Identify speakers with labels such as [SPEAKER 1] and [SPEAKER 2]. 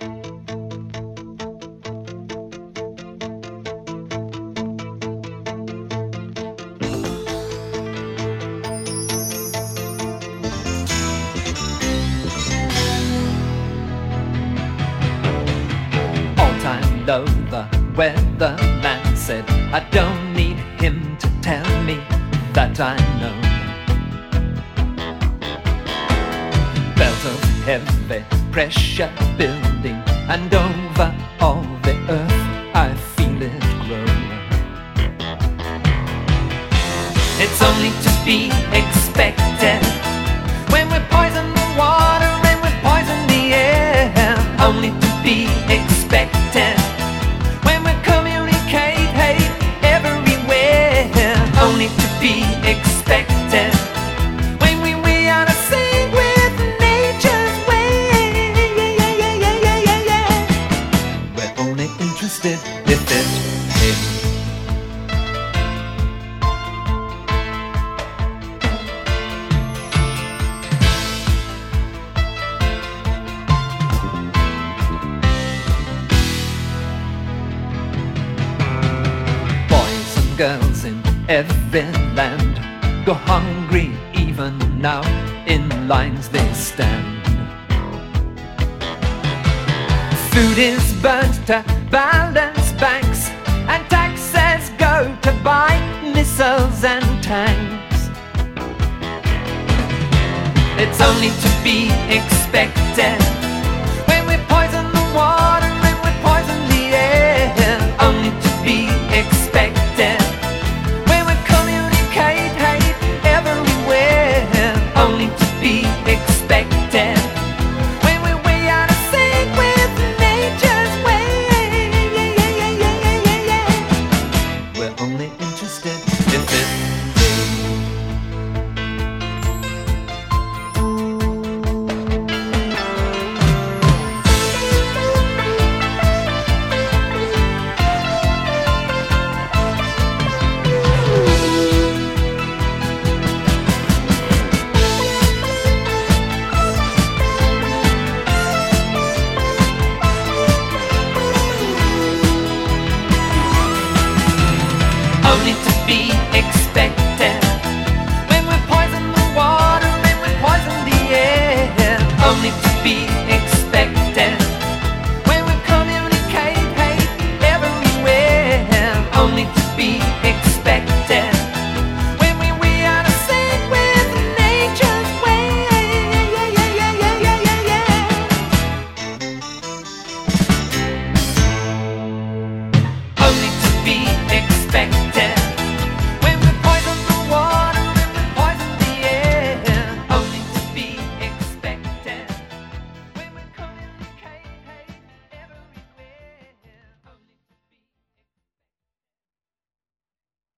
[SPEAKER 1] All-time low, the weatherman said, I don't need him to tell me that I know. Belt of heavy pressure building, and over all the earth I feel it grow. It's only to be expected when we poison the water and we poison the air. Only to be expected when we communicate hate everywhere. Only to be expected when we are to sing with nature's way. We're only interested if it is. Girls in every land go hungry even now, in lines they stand. Food is burnt to balance banks, and taxes go to buy missiles and tanks. It's only to be expected